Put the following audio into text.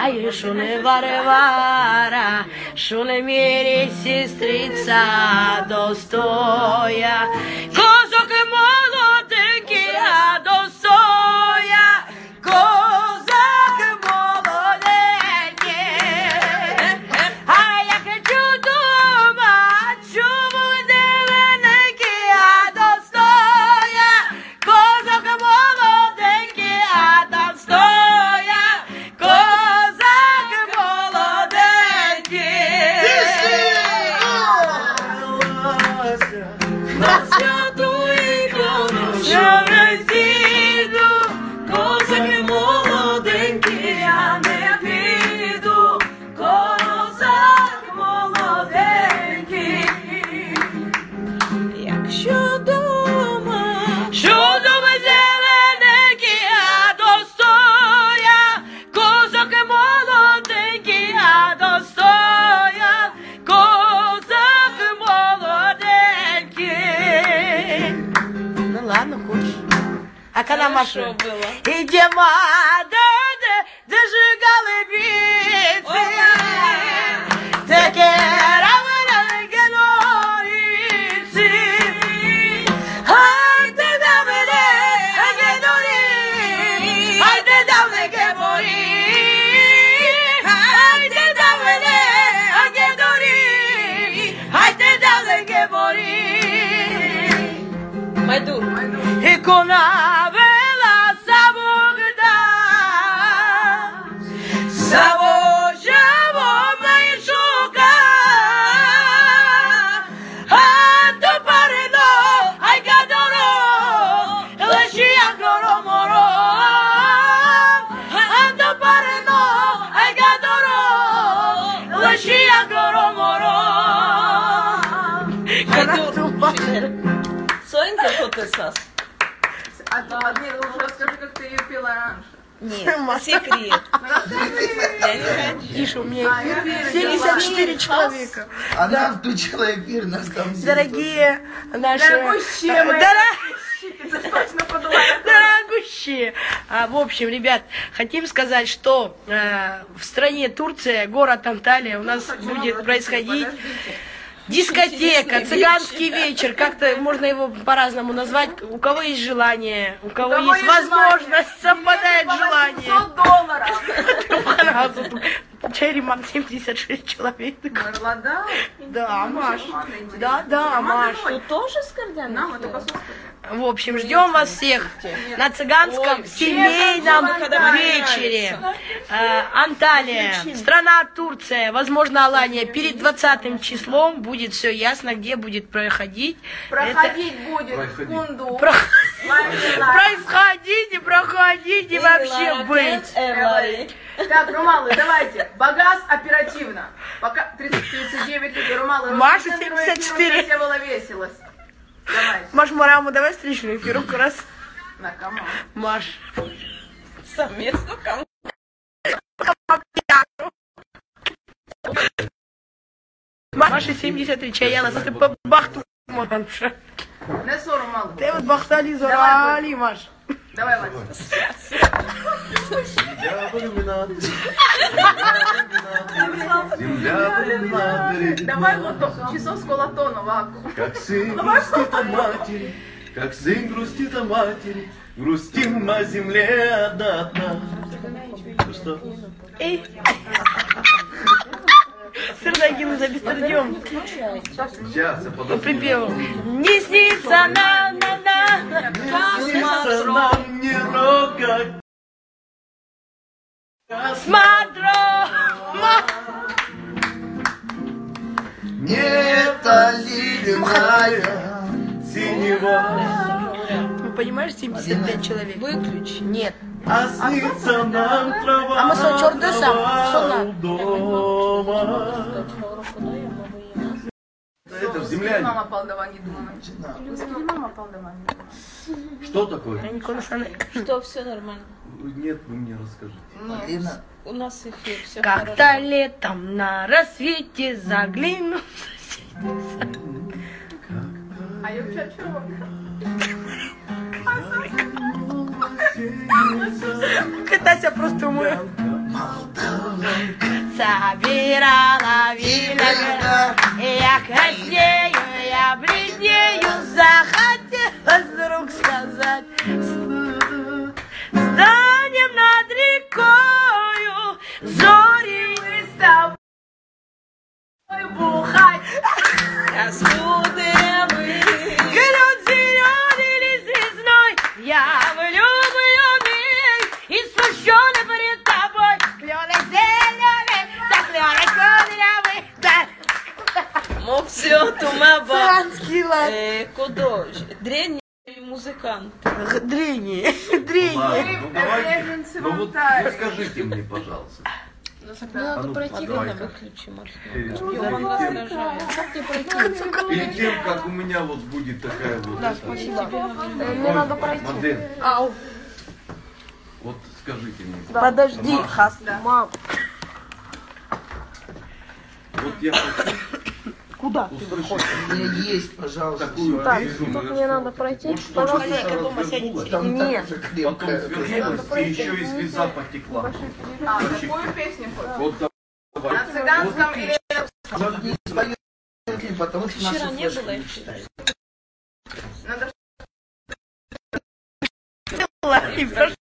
Ай, що не Варвара, що не мірі сестриця достоя. Козак молоденький, а достоя. Козак молоденький. А я хочу дома, чому девенький, а достоя. Козак молоденький, а достоя. Козак молоденький. На святу ікону, що не зійду. Козак молоденький, я не піду. Козак молоденький. Якщо дома, що дома зелененький, а достоя. Козак молоденький, а достоя. Козак молоденький. Ну ладно, хочешь. А когда Маша? Идем, зажигали бицы. Таке равно героицы. Ай, ты давай, герои. Ай, ты давай, герои. Ай, ты давай, герои. Ай, ты давай, герои. Майду. Икона вела Савогда. Савожево майшука. Ато парено, ай гадоро. Лешия гороморо. Ато парено, ай гадоро. Лешия гороморо. Гадоро. Сонька потесас. Нет, лучше расскажи, как ты ее пела раньше. Нет, секрет. Я не хочу. Тише, у меня эфир 74 человека. Она включила эфир, нас там... Дорогие наши... Дорогущие мои. Дорогущие. В общем, ребят, хотим сказать, что в стране Турция, город Анталия, у нас будет происходить дискотека, цыганский вечер, как-то можно его по-разному назвать. У кого есть желание, у кого есть возможность, совпадает желание. $100. Черриман 76 человек. Марлада? Да, Маш. Да, Маш. Тут тоже с Кардианом? Это посольство. В общем, ждем вас всех на цыганском семейном вечере. Анталия, страна Турция, возможно, Алания. Перед 20 числом будет все ясно, где будет проходить. Проходить будет в Кунду. Проходите вообще быть. Так, Румалы, давайте. Багаз оперативно. Пока 39 лет Румалы. Маша 74. Все было весело. Давай. Маш, Мараму, давай встречную эфирку раз. На кому? Маш. Совместно кому? Маша 73, чаяла, за тебе бахту. Не ссору мало. Ты вот бахтали зорали, Маш. Давай, Вася. Давай вот часов с колотону ваку. Как сын грустит о матери, как сын грустит о матери, грустим на земле одна. Что? Эй. Сырдагилы за беструдем. Сейчас я подожду. Припеву. Не снится нам, Не снится нам ни рога. Смотро. Нета ледяная синева. Ну, понимаешь, 75 человек. Выключи. Нет. А снится нам трава. А мы со чордесом, дома. Это земляне. Мама Палдова не думала. Мама Палдова не думала. Что такое? Что, все нормально? Нет, вы мне расскажите. Нет. У нас эфир, все Как-то летом на рассвете заглянул. А я вчера чего? Катайся просто умоет. собирала виноград. И я краснею, я бледнею, захотелось вдруг сказать: станем над рекою, зори Мы с тобой бухать. А с кудрявый. Глянь, зеленый лист весной, я влюбленный и смущенный перед тобой. Кленый зеленый, да кленый кудрявый, да. Мопсио тумаба. Цыганский лад. Кудо. Древний музыкант. Дрени, дрени. Ладно, ну давайте. Беженцы Ну вот Алтая. вы скажите мне, пожалуйста. Надо ну, пройти, давай. когда выключим. Перед Его тем, раздражает. Как тебе пройти? перед тем, как у меня вот будет такая вот... Мне надо пройти. Моден, Ау. вот скажите мне. Подожди, Маша, Хас. Мам. Вот я хочу Куда ты услышать выходишь? У меня есть, пожалуйста. такую Так, песню, Тут мне надо пройти. вот чтобы Пожалуйста, душа дома сядете. развернулась, Там Нет. так же потом крепкая. свернулась, и еще и слеза потекла. А, какую песню хочешь? Вот давай. На цыганском или... Не свою, потому что Вчера наши не флешки было не их. читают. Надо... И пошла.